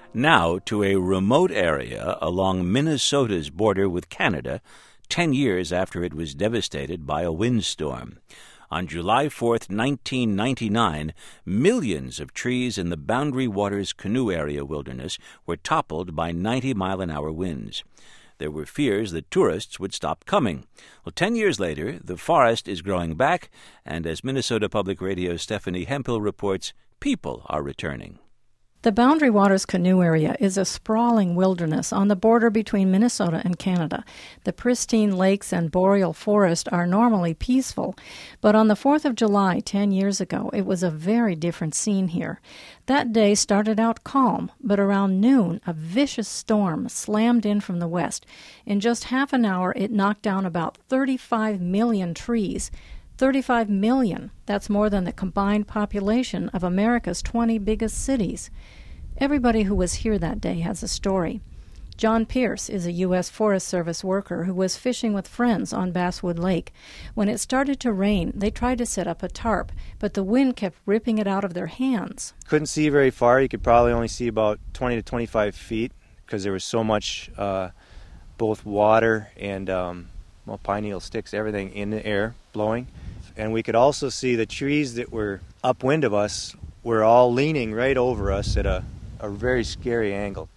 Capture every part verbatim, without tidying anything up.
Now to a remote area along Minnesota's border with Canada, ten years after it was devastated by a windstorm. On July fourth, nineteen ninety-nine, millions of trees in the Boundary Waters Canoe Area wilderness were toppled by ninety-mile-an-hour winds. There were fears that tourists would stop coming. Well, ten years later, the forest is growing back, and as Minnesota Public Radio's Stephanie Hemphill reports, people are returning. The Boundary Waters Canoe Area is a sprawling wilderness on the border between Minnesota and Canada. The pristine lakes and boreal forest are normally peaceful, but on the fourth of July, ten years ago, it was a very different scene here. That day started out calm, but around noon, a vicious storm slammed in from the west. In just half an hour, it knocked down about thirty-five million trees. thirty-five million. That's more than the combined population of America's twenty biggest cities. Everybody who was here that day has a story. John Pierce is a U S Forest Service worker who was fishing with friends on Basswood Lake. When it started to rain, they tried to set up a tarp, but the wind kept ripping it out of their hands. Couldn't see very far. You could probably only see about twenty to twenty-five feet because there was so much uh, both water and um, well, pine needle sticks, everything in the air blowing. And we could also see the trees that were upwind of us were all leaning right over us at a, a very scary angle.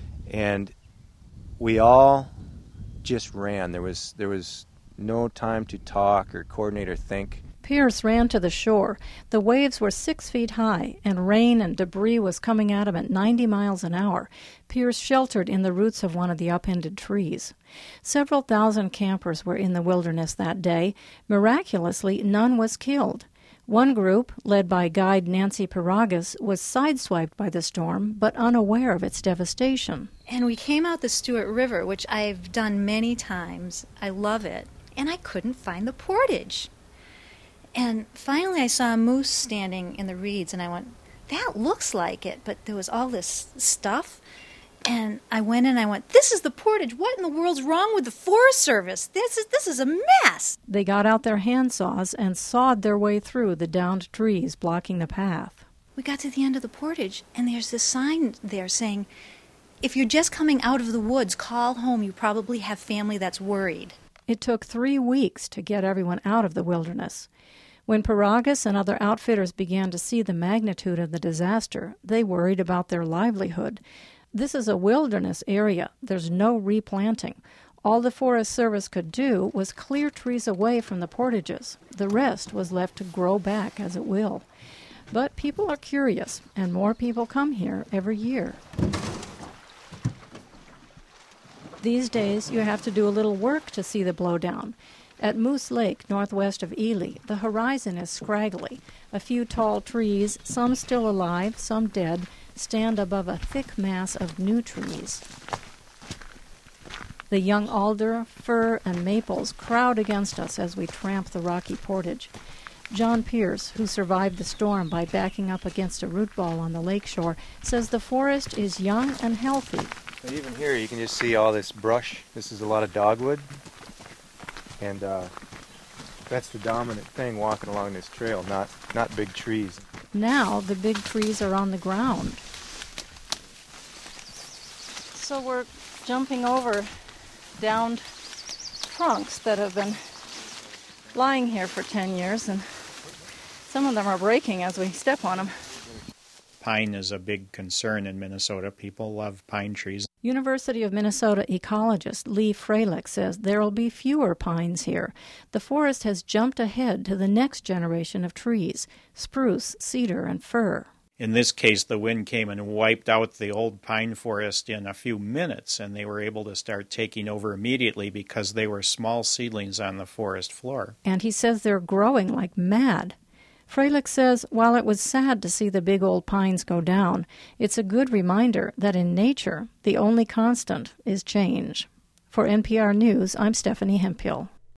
And we all just ran. There was there was no time to talk or coordinate or think. Pierce ran to the shore. The waves were six feet high, and rain and debris was coming at him at ninety miles an hour. Pierce sheltered in the roots of one of the upended trees. Several thousand campers were in the wilderness that day. Miraculously, none was killed. One group, led by guide Nancy Paragas, was sideswiped by the storm, but unaware of its devastation. And we came out the Stewart River, which I've done many times. I love it. And I couldn't find the portage. And finally I saw a moose standing in the reeds, and I went, that looks like it, but there was all this stuff. And I went in and I went, this is the portage. What in the world's wrong with the Forest Service? This is this is a mess. They got out their handsaws and sawed their way through the downed trees blocking the path. We got to the end of the portage, and there's this sign there saying, if you're just coming out of the woods, call home. You probably have family that's worried. It took three weeks to get everyone out of the wilderness. When Paragas and other outfitters began to see the magnitude of the disaster, they worried about their livelihood. This is a wilderness area. There's no replanting. All the Forest Service could do was clear trees away from the portages. The rest was left to grow back as it will. But people are curious, and more people come here every year. These days, you have to do a little work to see the blowdown. At Moose Lake, northwest of Ely, the horizon is scraggly. A few tall trees, some still alive, some dead, stand above a thick mass of new trees. The young alder, fir, and maples crowd against us as we tramp the rocky portage. John Pierce, who survived the storm by backing up against a root ball on the lakeshore, says the forest is young and healthy. But even here you can just see all this brush. This is a lot of dogwood. And uh, that's the dominant thing walking along this trail, not, not big trees. Now the big trees are on the ground. So we're jumping over downed trunks that have been lying here for ten years, and some of them are breaking as we step on them. Pine is a big concern in Minnesota. People love pine trees. University of Minnesota ecologist Lee Freilich says there will be fewer pines here. The forest has jumped ahead to the next generation of trees, spruce, cedar, and fir. In this case, the wind came and wiped out the old pine forest in a few minutes, and they were able to start taking over immediately because they were small seedlings on the forest floor. And he says they're growing like mad. Freilich says while it was sad to see the big old pines go down, it's a good reminder that in nature, the only constant is change. For N P R News, I'm Stephanie Hemphill.